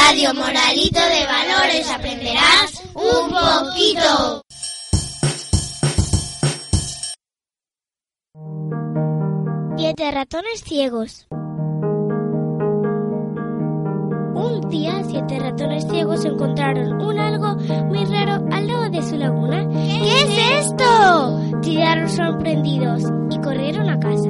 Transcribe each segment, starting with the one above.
Radio Moralito de Valores aprenderás un poquito. Siete ratones ciegos. Un día, 7 ratones ciegos encontraron un algo muy raro al lado de su laguna. ¿Qué es esto?, tiraron sorprendidos y corrieron a casa.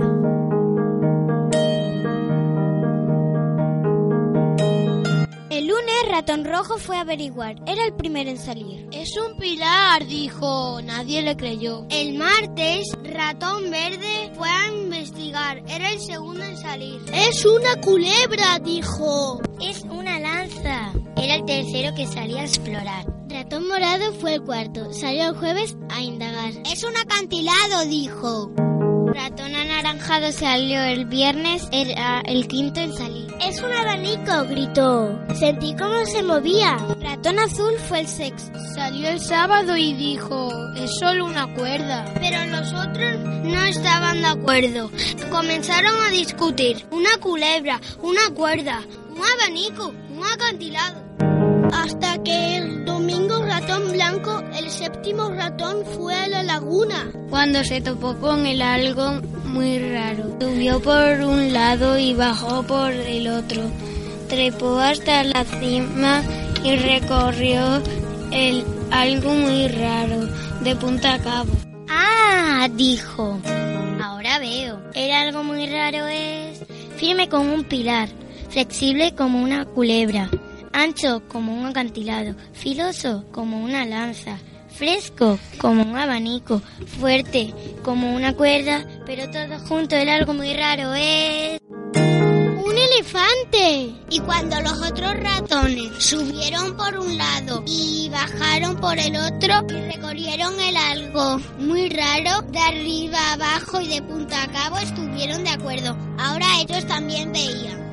El lunes, Ratón Rojo fue a averiguar. Era el primero en salir. Es un pilar, dijo. Nadie le creyó. El martes, Ratón Verde fue a investigar. Era el segundo en salir. Es una culebra, dijo. Es una lanza. Era el tercero que salía a explorar. Ratón Morado fue el cuarto. Salió el jueves a indagar. Es un acantilado, dijo. Ratón Anaranjado salió el viernes. Era el quinto en salir. Es un abanico, gritó. Sentí cómo se movía. Ratón Azul fue el sexto. Salió el sábado y dijo, es solo una cuerda. Pero los otros no estaban de acuerdo. Comenzaron a discutir. Una culebra, una cuerda, un abanico, un acantilado. Hasta que el domingo Ratón Blanco, el séptimo ratón, fue a la laguna. Cuando se topó con el algo muy raro. Subió por un lado y bajó por el otro. Trepó hasta la cima y recorrió el algo muy raro, de punta a cabo. ¡Ah!, dijo. Ahora veo. El algo muy raro es firme como un pilar, flexible como una culebra, ancho como un acantilado, filoso como una lanza, fresco como un abanico, fuerte como una cuerda, pero todo junto el algo muy raro es... ¡un elefante! Y cuando los otros ratones subieron por un lado y bajaron por el otro y recorrieron el algo muy raro, de arriba a abajo y de punta a cabo, estuvieron de acuerdo. Ahora ellos también veían.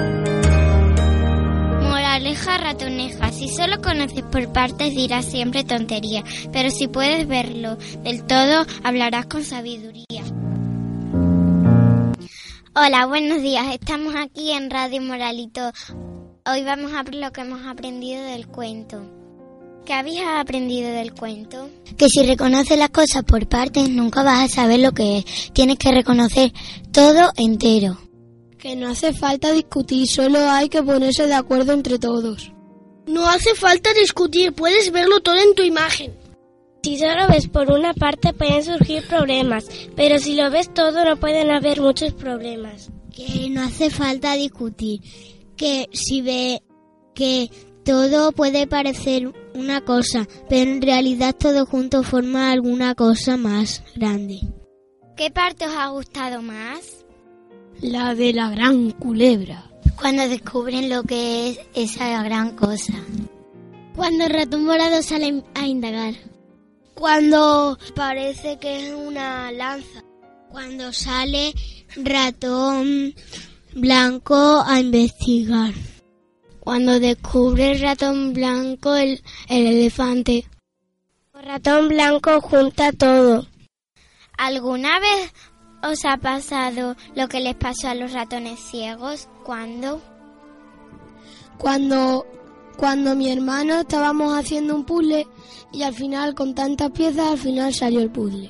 Moraleja ratoneja, si solo conoces por partes dirás siempre tontería, pero si puedes verlo del todo hablarás con sabiduría. Hola, buenos días, estamos aquí en Radio Moralito. Hoy vamos a ver lo que hemos aprendido del cuento. ¿Qué habéis aprendido del cuento? Que si reconoces las cosas por partes nunca vas a saber lo que es. Tienes que reconocer todo entero. Que no hace falta discutir, solo hay que ponerse de acuerdo entre todos. No hace falta discutir, puedes verlo todo en tu imagen. Si solo ves por una parte pueden surgir problemas, pero si lo ves todo no pueden haber muchos problemas. Que no hace falta discutir, que si ve que todo puede parecer una cosa, pero en realidad todo junto forma alguna cosa más grande. ¿Qué parte os ha gustado más? La de la gran culebra. Cuando descubren lo que es esa gran cosa. Cuando el Ratón Morado sale a indagar. Cuando parece que es una lanza. Cuando sale Ratón Blanco a investigar. Cuando descubre el Ratón Blanco el elefante. El Ratón Blanco junta todo. ¿Alguna vez os ha pasado lo que les pasó a los ratones ciegos? ¿Cuándo? Cuando mi hermano estábamos haciendo un puzzle y al final con tantas piezas al final salió el puzzle.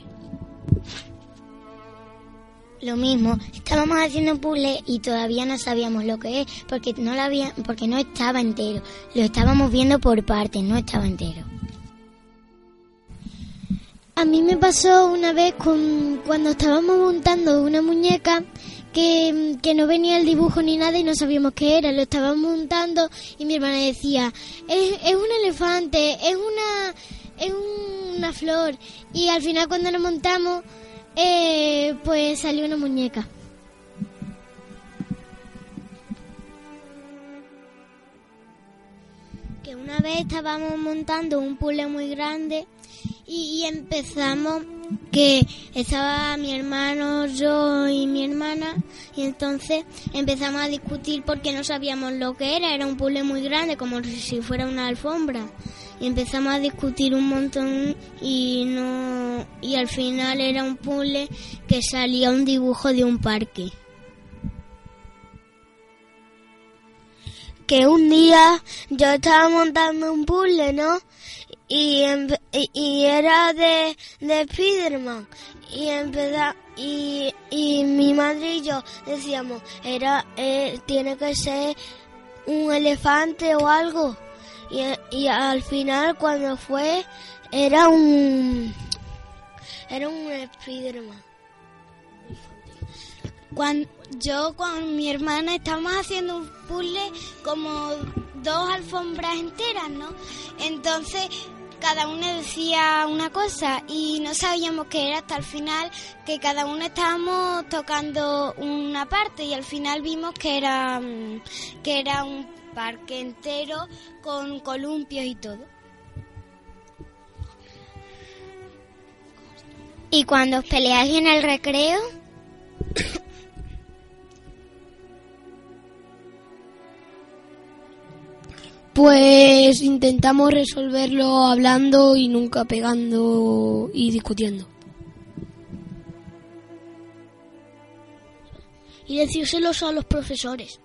Lo mismo, estábamos haciendo un puzzle y todavía no sabíamos lo que es porque no estaba entero. Lo estábamos viendo por partes, no estaba entero. A mí me pasó una vez cuando estábamos montando una muñeca que no venía el dibujo ni nada y no sabíamos qué era. Lo estábamos montando y mi hermana decía, es un elefante, es una flor. Y al final cuando lo montamos, pues salió una muñeca. Que una vez estábamos montando un puzzle muy grande y empezamos, que estaba mi hermano, yo y mi hermana, y entonces empezamos a discutir porque no sabíamos lo que era un puzzle muy grande, como si fuera una alfombra, y empezamos a discutir un montón y al final era un puzzle que salía un dibujo de un parque. que un día yo estaba montando un puzzle, ¿no? Y era de Spiderman. Y mi madre y yo decíamos, tiene que ser un elefante o algo. Y al final, cuando fue, era un Spiderman. Yo con mi hermana estábamos haciendo un puzzle como 2 alfombras enteras, ¿no? Entonces cada uno decía una cosa y no sabíamos qué era hasta el final, que cada uno estábamos tocando una parte y al final vimos que era un parque entero con columpios y todo. ¿Y cuando os peleáis en el recreo? Pues intentamos resolverlo hablando y nunca pegando y discutiendo. Y decírselos a los profesores.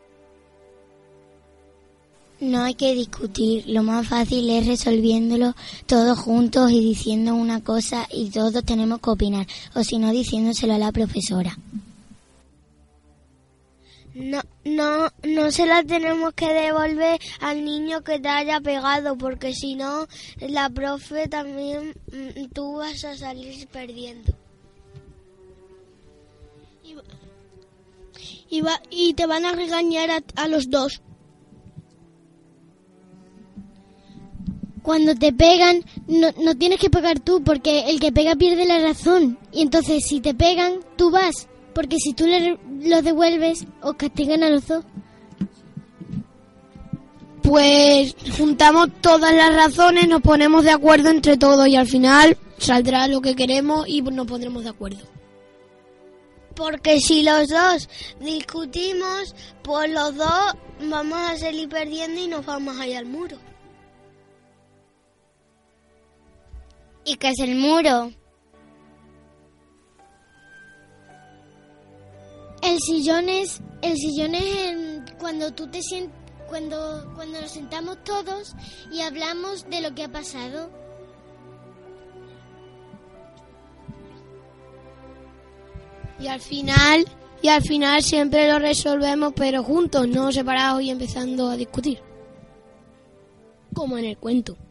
No hay que discutir, lo más fácil es resolviéndolo todos juntos y diciendo una cosa y todos tenemos que opinar, o si no diciéndoselo a la profesora. No se la tenemos que devolver al niño que te haya pegado, porque si no, la profe también, tú vas a salir perdiendo. Y te van a regañar a los dos. Cuando te pegan, no tienes que pegar tú, porque el que pega pierde la razón. Y entonces, si te pegan, tú vas. Porque si tú los devuelves, os castigan a los dos. Pues juntamos todas las razones, nos ponemos de acuerdo entre todos y al final saldrá lo que queremos y nos pondremos de acuerdo. Porque si los dos discutimos, pues los dos vamos a salir perdiendo y nos vamos a ir al muro. ¿Y qué es el muro? El sillón es cuando tú te sientes, cuando nos sentamos todos y hablamos de lo que ha pasado. Y al final siempre lo resolvemos, pero juntos, no separados y empezando a discutir. Como en el cuento.